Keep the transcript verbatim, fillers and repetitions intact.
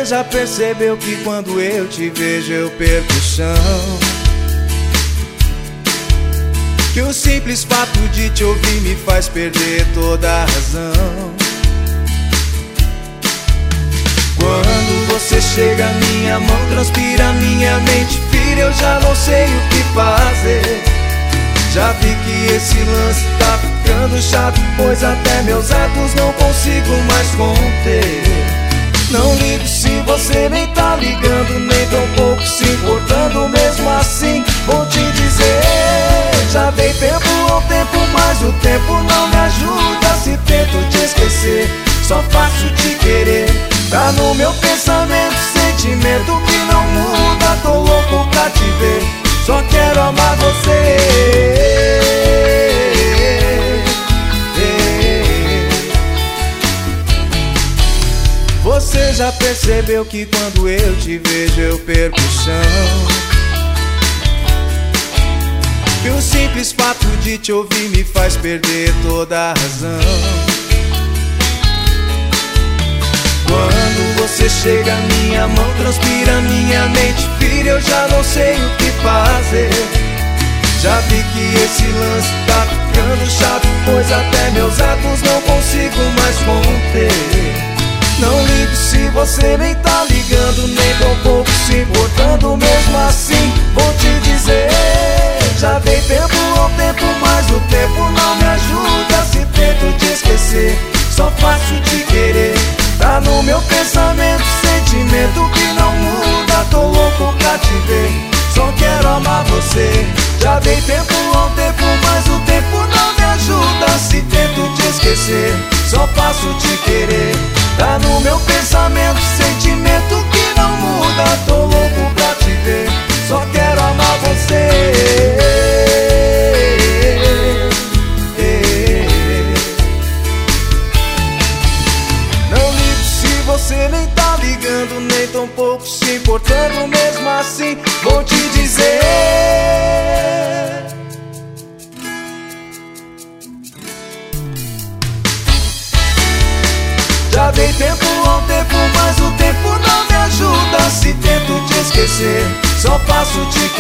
já percebeu que quando eu te vejo eu perco o chão? Que o simples fato de te ouvir me faz perder toda a razão. Quando você chega, minha mão transpira, minha mente vira, eu já não sei o que fazer. Já vi que esse lance tá ficando chato, pois até meus atos não consigo mais conter. Não ligo se você nem tá ligando, nem tão pouco se importando. Mesmo assim, vou te dizer, já dei tempo ao tempo, mas o tempo não me ajuda. Se tento te esquecer, só faço te querer. Tá no meu pensamento, sentimento que não muda. Tô louco pra te ver, só quero amar você. Você já percebeu que quando eu te vejo eu perco o chão? Que o simples fato de te ouvir me faz perder toda a razão. Quando você chega, minha mão transpira, minha mente vira, eu já não sei o que fazer. Já vi que esse lance tá ficando chato, pois até meus atos não consigo mais conter. Não ligo se você nem tá ligando, nem tão pouco se importando. Mesmo assim, vou te dizer, já dei tempo ao tempo, mas o tempo não me ajuda. Se tento te esquecer, só faço te querer. Tá no meu pensamento, sentimento que não muda. Tô louco pra te ver, só quero amar você. Já dei tempo ao tempo, mas o tempo não me ajuda. Se tento te esquecer, só faço te querer. Tá no meu pensamento, sentimento que não muda. Tô louco pra te ver, só quero amar você. Não ligo se você nem tá ligando, nem tão pouco se importando. Mesmo assim, vou te dizer, já dei tempo ao tempo, mas o tempo não me ajuda. Se tento te esquecer, só faço te